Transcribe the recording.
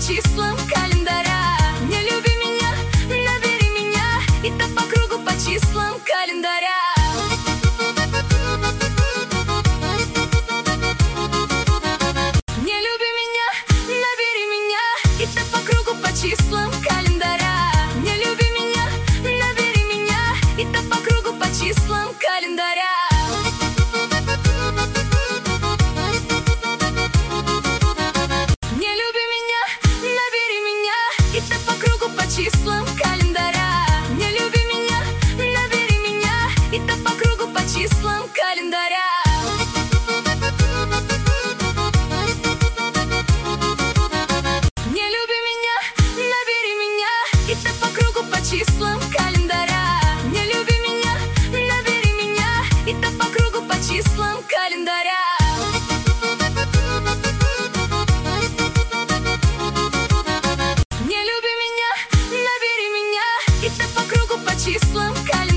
числам календаря. Не люби меня, набери меня, и так по кругу по числам календаря. Не люби меня, набери меня, и так по кругу по числам календаря. Не люби меня, набери меня, и так по кругу по числам календаря. Не люби меня, набери меня, и так по кругу по числам календаря. Не люби меня, набери меня, и так по кругу по числам календаря. Не люби меня, набери меня, и так по кругу по числам календаря. Не люби меня, набери меня, и так по кругу по числам календаря. Не люби меня, набери меня, и так по кругу по числам календаря.